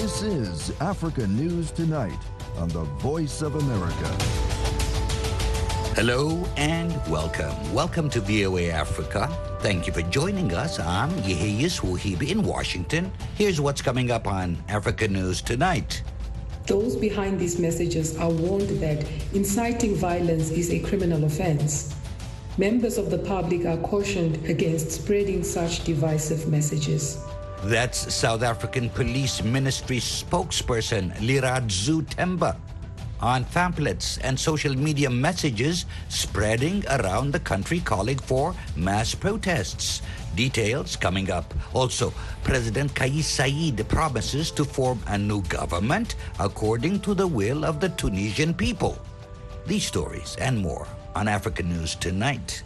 This is Africa News Tonight on the Voice of America. Hello and welcome. Welcome to VOA Africa. Thank you for joining us. I'm Yeheyes Wuhibi in Washington. Here's what's coming up on Africa News Tonight. Those behind these messages are warned that inciting violence is a criminal offense. Members of the public are cautioned against spreading such divisive messages. That's South African Police Ministry spokesperson Liradzu Themba on pamphlets and social media messages spreading around the country calling for mass protests. Details coming up. Also, President Kais Saied promises to form a new government according to the will of the Tunisian people. These stories and more on Africa News Tonight.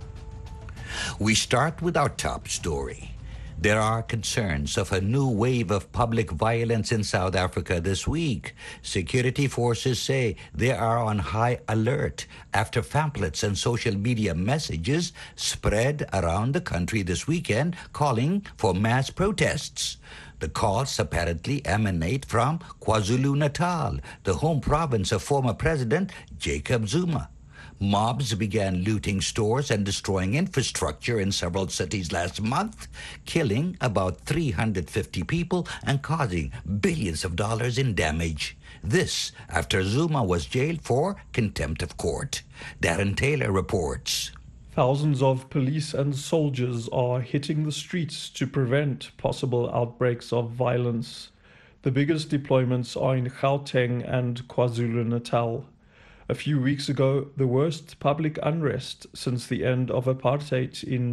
We start with our top story. There are concerns of a new wave of public violence in South Africa this week. Security forces say they are on high alert after pamphlets and social media messages spread around the country this weekend calling for mass protests. The calls apparently emanate from KwaZulu-Natal, the home province of former President Jacob Zuma. Mobs began looting stores and destroying infrastructure in several cities last month, killing about 350 people and causing billions of dollars in damage. This after Zuma was jailed for contempt of court. Darren Taylor reports. Thousands of police and soldiers are hitting the streets to prevent possible outbreaks of violence. The biggest deployments are in Gauteng and KwaZulu-Natal. A few weeks ago, the worst public unrest since the end of apartheid in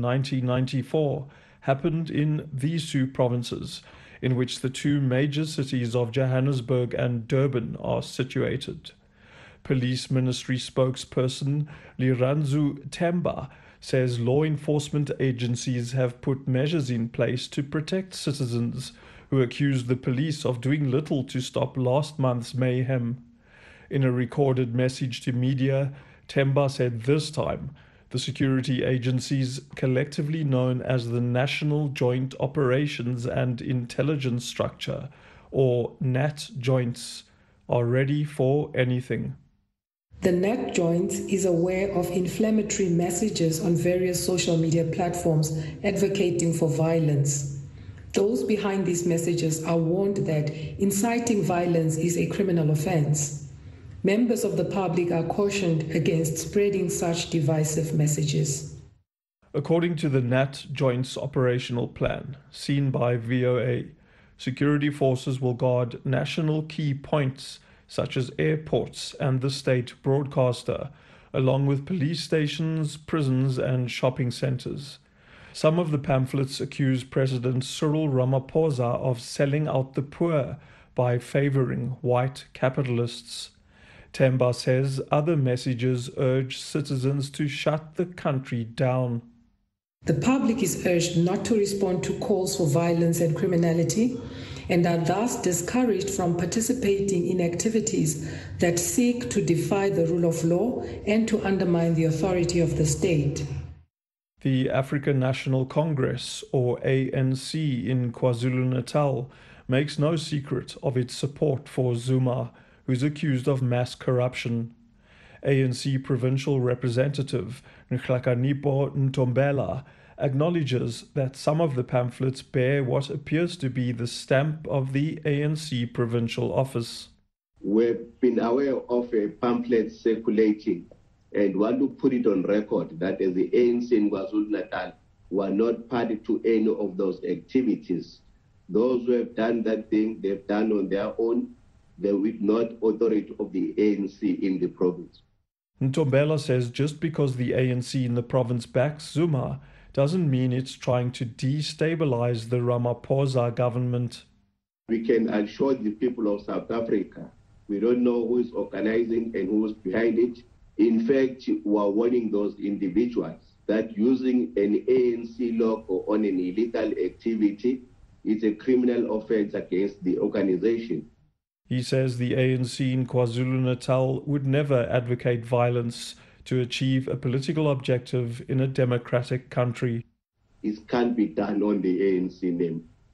1994 happened in these two provinces, in which the two major cities of Johannesburg and Durban are situated. Police Ministry spokesperson Liradzu Themba says law enforcement agencies have put measures in place to protect citizens who accuse the police of doing little to stop last month's mayhem. In a recorded message to media, Themba said this time the security agencies, collectively known as the National Joint Operations and Intelligence Structure, or NAT Joints, are ready for anything. The NAT Joints is aware of inflammatory messages on various social media platforms advocating for violence. Those behind these messages are warned that inciting violence is a criminal offense. Members of the public are cautioned against spreading such divisive messages. According to the NAT Joint's operational plan, seen by VOA, security forces will guard national key points such as airports and the state broadcaster, along with police stations, prisons, and shopping centers. Some of the pamphlets accuse President Cyril Ramaphosa of selling out the poor by favoring white capitalists. Themba says other messages urge citizens to shut the country down. The public is urged not to respond to calls for violence and criminality and are thus discouraged from participating in activities that seek to defy the rule of law and to undermine the authority of the state. The African National Congress, or ANC, in KwaZulu-Natal makes no secret of its support for Zuma, who's accused of mass corruption. ANC provincial representative Nhlakanipho Ntombela acknowledges that some of the pamphlets bear what appears to be the stamp of the ANC provincial office. We've been aware of a pamphlet circulating and want to put it on record that as the ANC in KwaZulu-Natal were not party to any of those activities. Those who have done that thing, they've done on their own. They with not authority of the ANC in the province. Ntombela says just because the ANC in the province backs Zuma doesn't mean it's trying to destabilize the Ramaphosa government. We can assure the people of South Africa, we don't know who is organizing and who is behind it. In fact, we are warning those individuals that using an ANC logo on an illegal activity is a criminal offense against the organization. He says the ANC in KwaZulu-Natal would never advocate violence to achieve a political objective in a democratic country. It can't be done on the ANC name.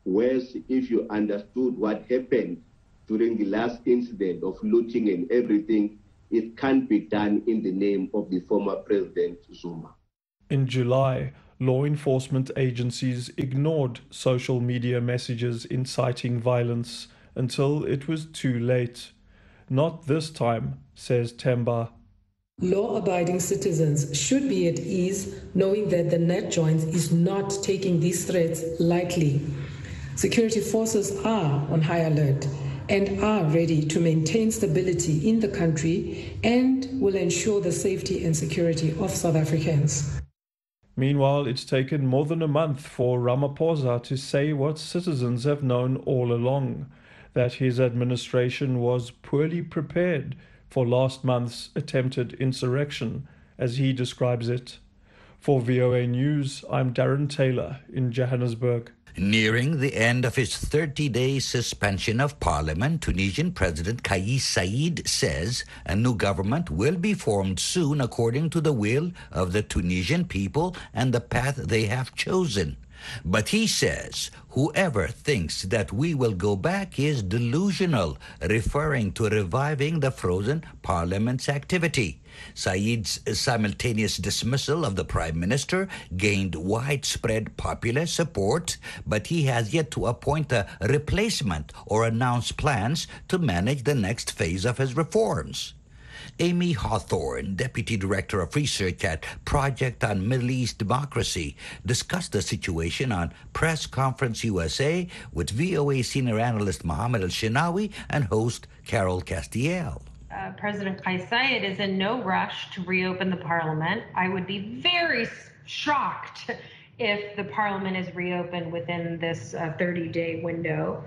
Whereas if you understood what happened during the last incident of looting and everything, it can't be done in the name of the former President Zuma. In July, law enforcement agencies ignored social media messages inciting violence until it was too late. Not this time, says Temba. Law-abiding citizens should be at ease knowing that the NetJoins is not taking these threats lightly. Security forces are on high alert and are ready to maintain stability in the country and will ensure the safety and security of South Africans. Meanwhile, it's taken more than a month for Ramaphosa to say what citizens have known all along, that his administration was poorly prepared for last month's attempted insurrection, as he describes it. For VOA News, I'm Darren Taylor in Johannesburg. Nearing the end of his 30-day suspension of parliament, Tunisian President Kais Saied says a new government will be formed soon according to the will of the Tunisian people and the path they have chosen. But he says whoever thinks that we will go back is delusional, referring to reviving the frozen parliament's activity. Said's simultaneous dismissal of the prime minister gained widespread popular support, but he has yet to appoint a replacement or announce plans to manage the next phase of his reforms. Amy Hawthorne, Deputy Director of Research at Project on Middle East Democracy, discussed the situation on Press Conference USA with VOA senior analyst Mohammed El-Shinawi and host Carol Castiel. President Kais Saied is in no rush to reopen the parliament. I would be very shocked if the parliament is reopened within this 30-day window.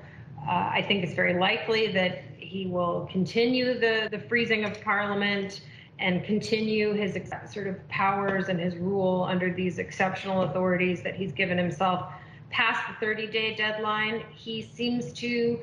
I think it's very likely that he will continue the freezing of parliament and continue his sort of powers and his rule under these exceptional authorities that he's given himself past the 30-day deadline. He seems to,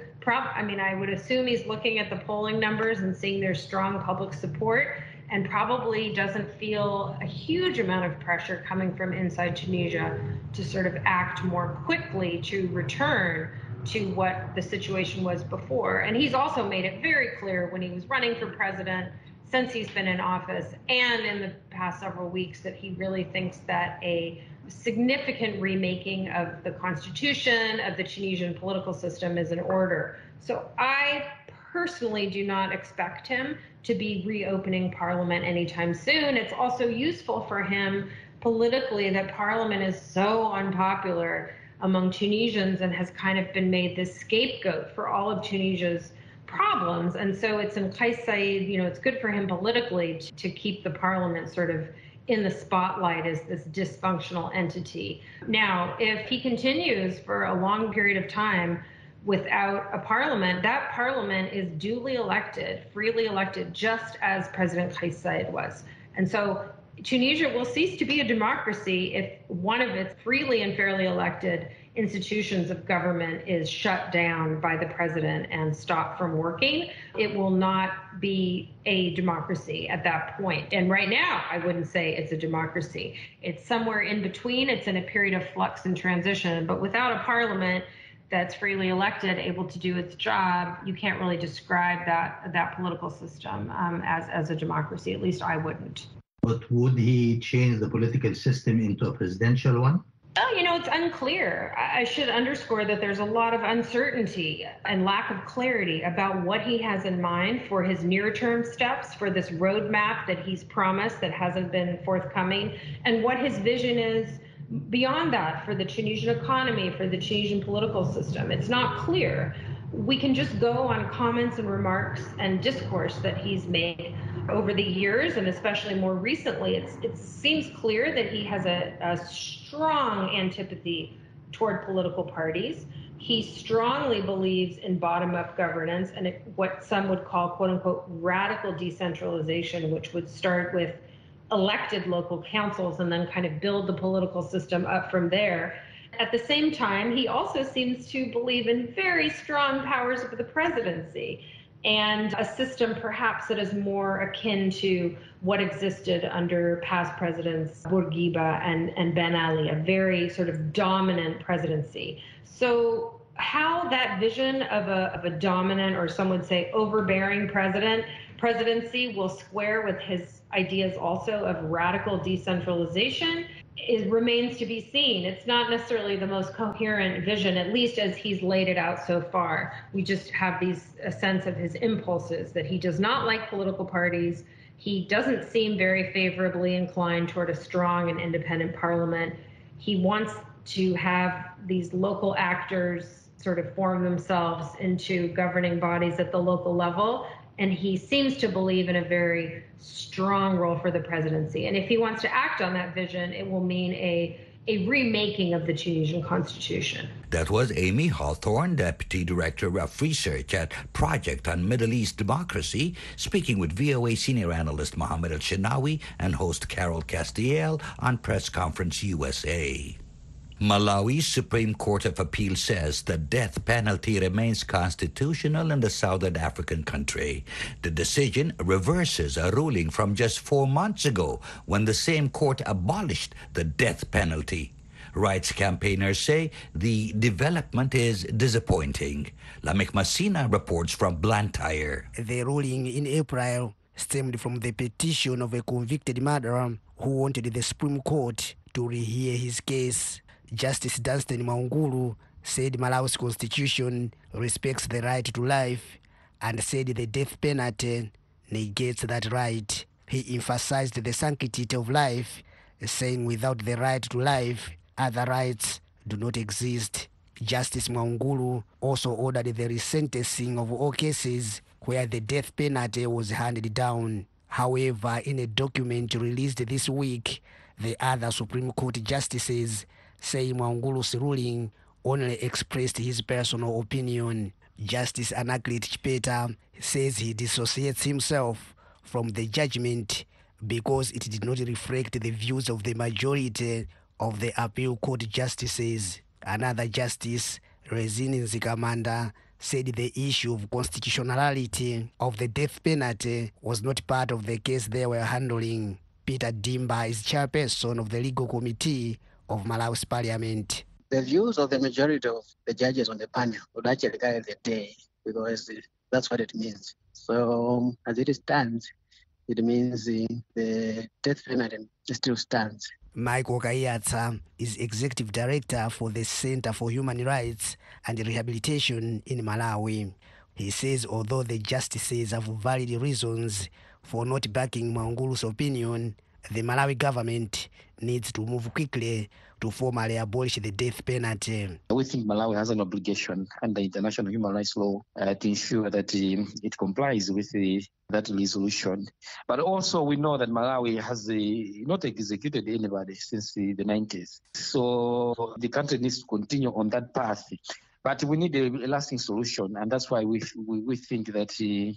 I would assume he's looking at the polling numbers and seeing there's strong public support and probably doesn't feel a huge amount of pressure coming from inside Tunisia to sort of act more quickly to return to what the situation was before. And he's also made it very clear when he was running for president, since he's been in office, and in the past several weeks, that he really thinks that a significant remaking of the constitution, of the Tunisian political system is in order. So I personally do not expect him to be reopening parliament anytime soon. It's also useful for him politically that parliament is so unpopular among Tunisians and has kind of been made this scapegoat for all of Tunisia's problems. And so it's in Kais Saied, it's good for him politically to keep the parliament sort of in the spotlight as this dysfunctional entity. Now, if he continues for a long period of time without a parliament, that parliament is duly elected, freely elected, just as President Kais Saied was. And so Tunisia will cease to be a democracy if one of its freely and fairly elected institutions of government is shut down by the president and stopped from working. It will not be a democracy at that point. And right now, I wouldn't say it's a democracy. It's somewhere in between. It's in a period of flux and transition. But without a parliament that's freely elected, able to do its job, you can't really describe that political system as a democracy. At least I wouldn't. But would he change the political system into a presidential one? Oh, it's unclear. I should underscore that there's a lot of uncertainty and lack of clarity about what he has in mind for his near-term steps, for this roadmap that he's promised that hasn't been forthcoming, and what his vision is beyond that for the Tunisian economy, for the Tunisian political system. It's not clear. We can just go on comments and remarks and discourse that he's made over the years, and especially more recently. It seems clear that he has a strong antipathy toward political parties. He strongly believes in bottom-up governance and what some would call, quote-unquote, radical decentralization, which would start with elected local councils and then kind of build the political system up from there. At the same time, he also seems to believe in very strong powers of the presidency and a system perhaps that is more akin to what existed under past presidents Bourguiba and Ben Ali, a very sort of dominant presidency. So how that vision of a dominant, or some would say overbearing presidency will square with his ideas also of radical decentralization remains to be seen. It's not necessarily the most coherent vision, at least as he's laid it out so far. We just have a sense of his impulses, that he does not like political parties. He doesn't seem very favorably inclined toward a strong and independent parliament. He wants to have these local actors sort of form themselves into governing bodies at the local level. And he seems to believe in a very strong role for the presidency. And if he wants to act on that vision, it will mean a remaking of the Tunisian constitution. That was Amy Hawthorne, Deputy Director of Research at Project on Middle East Democracy, speaking with VOA senior analyst Mohammed El-Shenawi and host Carol Castiel on Press Conference USA. Malawi's Supreme Court of Appeal says the death penalty remains constitutional in the southern African country. The decision reverses a ruling from just 4 months ago when the same court abolished the death penalty. Rights campaigners say the development is disappointing. Lamek Masina reports from Blantyre. The ruling in April stemmed from the petition of a convicted murderer who wanted the Supreme Court to rehear his case. Justice Dunstan Maungulu said Malawi's constitution respects the right to life and said the death penalty negates that right. He emphasized the sanctity of life, saying without the right to life, other rights do not exist. Justice Maungulu also ordered the resentencing of all cases where the death penalty was handed down. However, in a document released this week, the other Supreme Court justices say Maungulu's ruling only expressed his personal opinion. Justice Anaclet Chipeta says he dissociates himself from the judgment because it did not reflect the views of the majority of the appeal court justices. Another justice, Rezini Nzikamanda, said the issue of constitutionality of the death penalty was not part of the case they were handling. Peter Dimba is chairperson of the legal committee of Malawi's parliament. The views of the majority of the judges on the panel would actually carry the day because that's what it means. So as it stands, it means the death penalty still stands. Michael Kayatsa is executive director for the Center for Human Rights and Rehabilitation in Malawi. He says although the justices have valid reasons for not backing Maungulu's opinion, the Malawi government needs to move quickly to formally abolish the death penalty. We think Malawi has an obligation under international human rights law to ensure that it complies with that resolution. But also we know that Malawi has not executed anybody since the 90s. So the country needs to continue on that path. But we need a lasting solution, and that's why we think that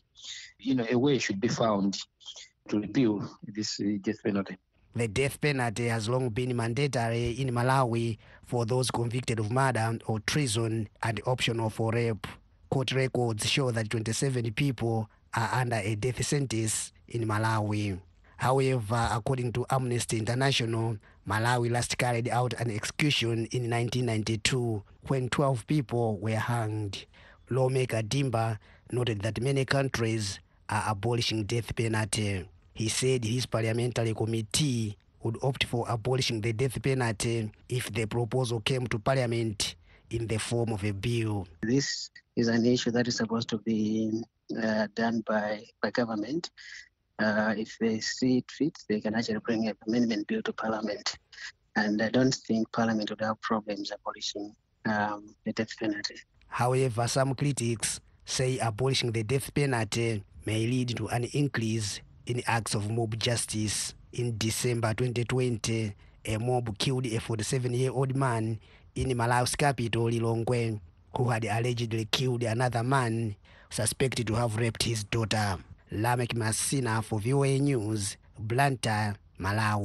a way should be found to repeal this death penalty. The death penalty has long been mandatory in Malawi for those convicted of murder or treason and optional for rape. Court records show that 27 people are under a death sentence in Malawi. However, according to Amnesty International, Malawi last carried out an execution in 1992 when 12 people were hanged. Lawmaker Dimba noted that many countries are abolishing death penalty. He said his parliamentary committee would opt for abolishing the death penalty if the proposal came to parliament in the form of a bill. This is an issue that is supposed to be done by government. If they see it fit, they can actually bring an amendment bill to parliament. And I don't think parliament would have problems abolishing the death penalty. However, some critics say abolishing the death penalty may lead to an increase in acts of mob justice. In December 2020, a mob killed a 47-year-old man in Malawi's capital, Lilongwe, who had allegedly killed another man suspected to have raped his daughter. Lamek Masina for VOA News, Blantyre, Malawi.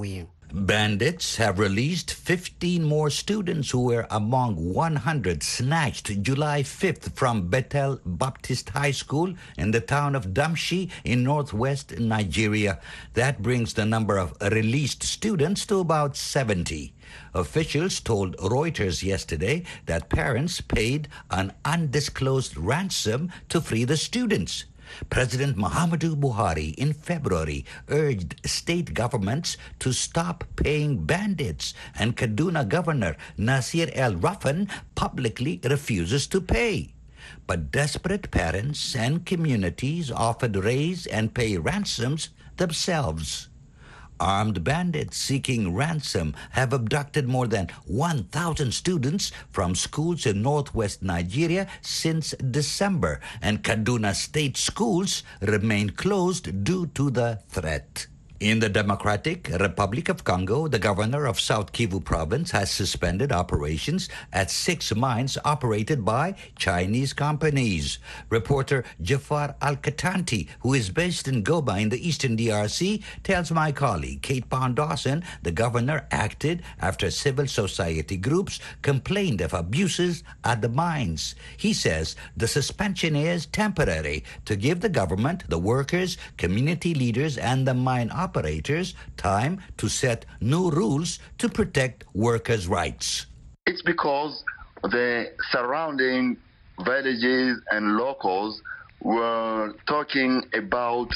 Bandits have released 15 more students who were among 100 snatched July 5th from Bethel Baptist High School in the town of Damshi in northwest Nigeria. That brings the number of released students to about 70. Officials told Reuters yesterday that parents paid an undisclosed ransom to free the students. President Muhammadu Buhari in February urged state governments to stop paying bandits, and Kaduna Governor Nasir El-Rufan publicly refuses to pay. But desperate parents and communities offered raise and pay ransoms themselves. Armed bandits seeking ransom have abducted more than 1,000 students from schools in northwest Nigeria since December, and Kaduna State schools remain closed due to the threat. In the Democratic Republic of Congo, the governor of South Kivu province has suspended operations at 6 mines operated by Chinese companies. Reporter Jafar Al-Katanti, who is based in Goba in the eastern DRC, tells my colleague Kate Pound-Dawson the governor acted after civil society groups complained of abuses at the mines. He says the suspension is temporary to give the government, the workers, community leaders, and the mine operators time to set new rules to protect workers' rights. It's because the surrounding villages and locals were talking about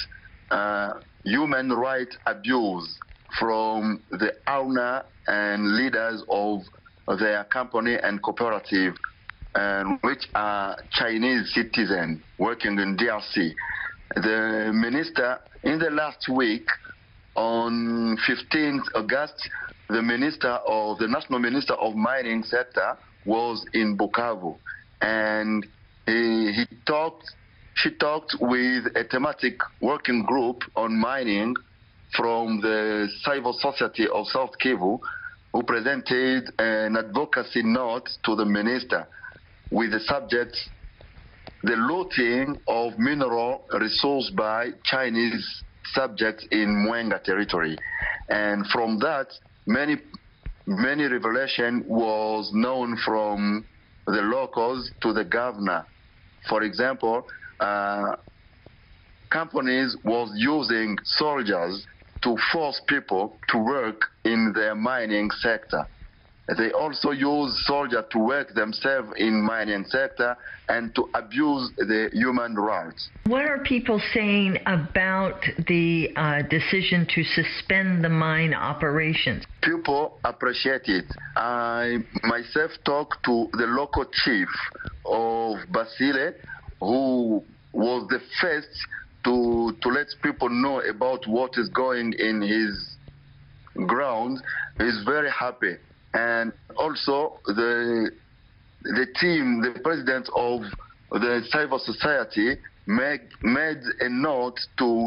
human rights abuse from the owner and leaders of their company and cooperative, which are Chinese citizens working in DRC. The minister, in the last week, on 15th August, the National Minister of Mining Sector was in Bukavu, and she talked with a thematic working group on mining from the civil society of South Kivu, who presented an advocacy note to the minister with the subject, the looting of mineral resource by Chinese subjects in Mwenga territory. And from that, many revelation was known from the locals to the governor. For example, companies was using soldiers to force people to work in their mining sector. They also use soldiers to work themselves in mining sector and to abuse the human rights. What are people saying about the decision to suspend the mine operations? People appreciate it. I myself talked to the local chief of Basile, who was the first to let people know about what is going in his ground. He's very happy. And also the team, the president of the civil society made a note to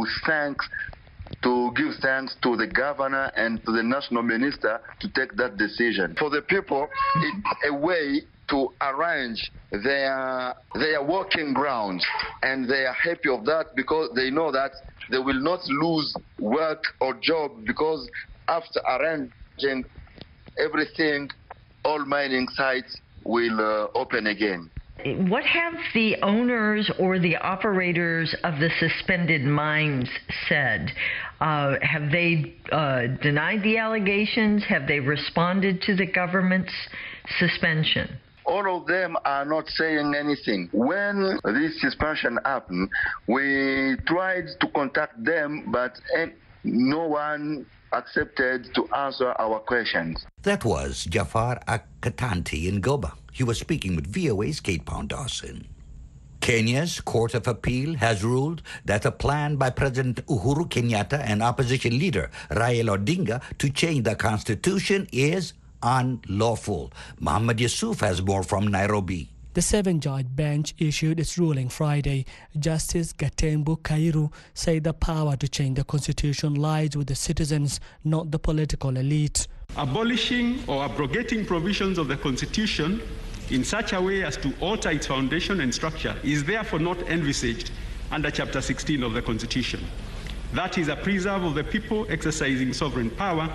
give thanks to the governor and to the national minister to take that decision. For the people, it's a way to arrange their working ground, and they are happy of that because they know that they will not lose work or job, because after arranging everything, all mining sites will open again. What have the owners or the operators of the suspended mines said? Have they denied the allegations? Have they responded to the government's suspension? All of them are not saying anything. When this suspension happened, we tried to contact them, but no one accepted to answer our questions. That was Jafar Al-Katanti in Goba. He was speaking with VOA's Kate Pound-Dawson. Kenya's Court of Appeal has ruled that a plan by President Uhuru Kenyatta and opposition leader Raila Odinga to change the constitution is unlawful. Muhammad Yusuf has more from Nairobi. The 7-judge bench issued its ruling Friday. Justice Gatembu Kairu said the power to change the constitution lies with the citizens, not the political elite. Abolishing or abrogating provisions of the constitution in such a way as to alter its foundation and structure is therefore not envisaged under Chapter 16 of the Constitution. That is a preserve of the people exercising sovereign power,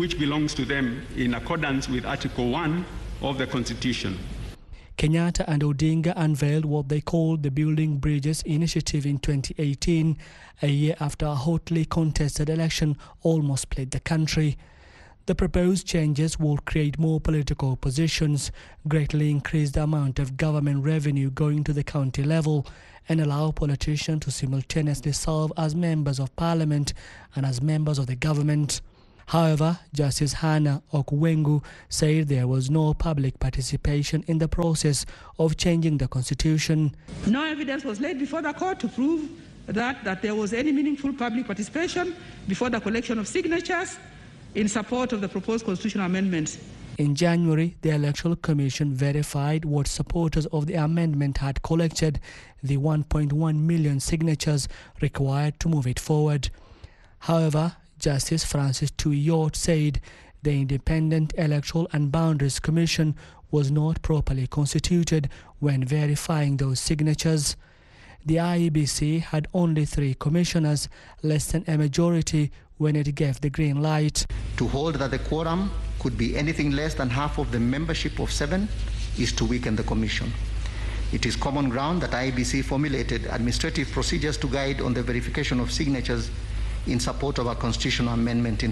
which belongs to them in accordance with Article 1 of the Constitution. Kenyatta and Odinga unveiled what they called the Building Bridges Initiative in 2018, a year after a hotly contested election almost split the country. The proposed changes will create more political positions, greatly increase the amount of government revenue going to the county level, and allow politicians to simultaneously serve as members of parliament and as members of the government. However, Justice Hannah Okwengu said there was no public participation in the process of changing the constitution. No evidence was laid before the court to prove that there was any meaningful public participation before the collection of signatures in support of the proposed constitutional amendments. In January, the Electoral Commission verified what supporters of the amendment had collected, the 1.1 million signatures required to move it forward. However, Justice Francis Tuiot said the Independent Electoral and Boundaries Commission was not properly constituted when verifying those signatures. The IEBC had only 3 commissioners, less than a majority, when it gave the green light. To hold that the quorum could be anything less than half of the membership of 7 is to weaken the commission. It is common ground that IEBC formulated administrative procedures to guide on the verification of signatures in support of a constitutional amendment,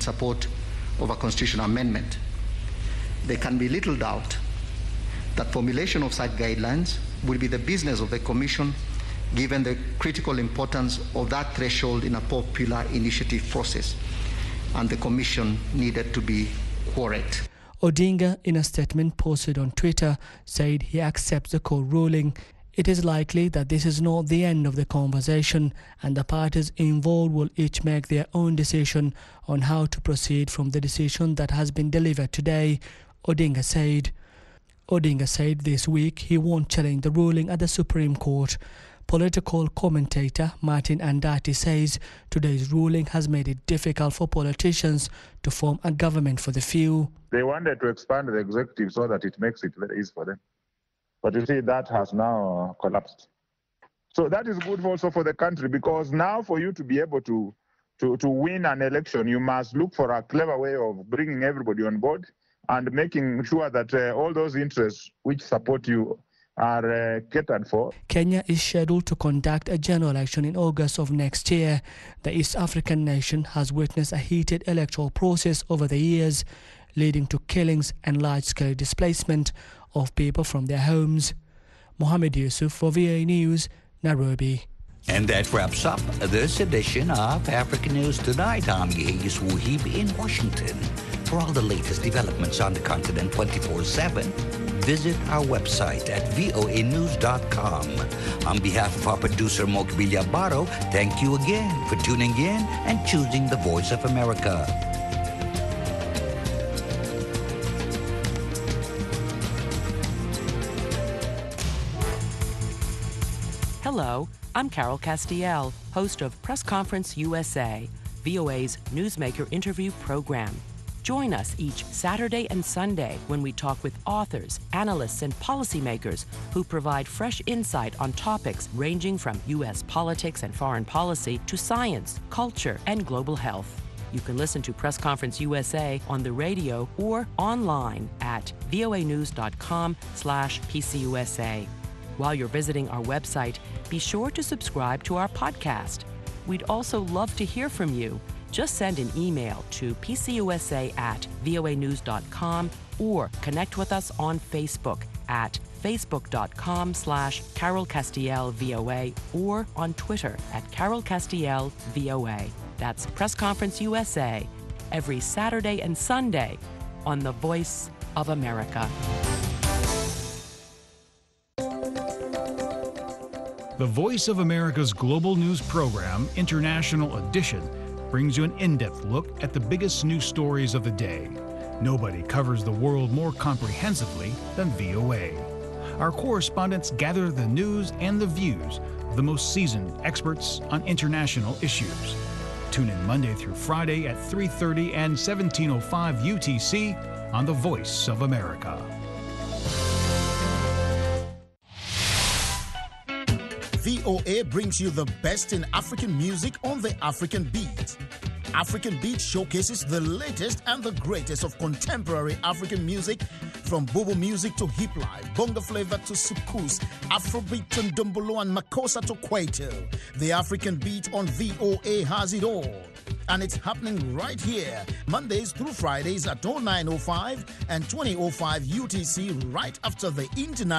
There can be little doubt that formulation of such guidelines will be the business of the Commission, given the critical importance of that threshold in a popular initiative process, and the Commission needed to be correct. Odinga, in a statement posted on Twitter, said he accepts the court ruling. It is likely that this is not the end of the conversation, and the parties involved will each make their own decision on how to proceed from the decision that has been delivered today, Odinga said. Odinga said this week he won't challenge the ruling at the Supreme Court. Political commentator Martin Andati says today's ruling has made it difficult for politicians to form a government for the few. They wanted to expand the executive so that it makes it very easy for them. But you see, that has now collapsed. So that is good also for the country, because now for you to be able to win an election, you must look for a clever way of bringing everybody on board and making sure that all those interests which support you are catered for. Kenya is scheduled to conduct a general election in August of next year. The East African nation has witnessed a heated electoral process over the years, leading to killings and large-scale displacement of people from their homes. Mohammed Yusuf for VOA News, Nairobi. And that wraps up this edition of African News Tonight. I'm Yehis Wuhib in Washington. For all the latest developments on the continent 24/7, visit our website at voanews.com. On behalf of our producer, Mokbilia Baro, thank you again for tuning in and choosing the Voice of America. Hello, I'm Carol Castiel, host of Press Conference USA, VOA's newsmaker interview program. Join us each Saturday and Sunday when we talk with authors, analysts, and policymakers who provide fresh insight on topics ranging from U.S. politics and foreign policy to science, culture, and global health. You can listen to Press Conference USA on the radio or online at voanews.com/PCUSA. While you're visiting our website, be sure to subscribe to our podcast. We'd also love to hear from you. Just send an email to pcusa@voanews.com or connect with us on Facebook at facebook.com/Carol Castiel VOA or on Twitter at Carol Castiel VOA. That's Press Conference USA every Saturday and Sunday on the Voice of America. The Voice of America's global news program, International Edition, brings you an in-depth look at the biggest news stories of the day. Nobody covers the world more comprehensively than VOA. Our correspondents gather the news and the views of the most seasoned experts on international issues. Tune in Monday through Friday at 3:30 and 17:05 UTC on The Voice of America. VOA brings you the best in African music on the African beat. African Beat showcases the latest and the greatest of contemporary African music, from Bobo music to hip life, bongo flavor to soukous, Afrobeat and Dombolo and Makossa to Kwaito. The African Beat on VOA has it all. And it's happening right here, Mondays through Fridays at 09:05 and 20:05 UTC, right after the international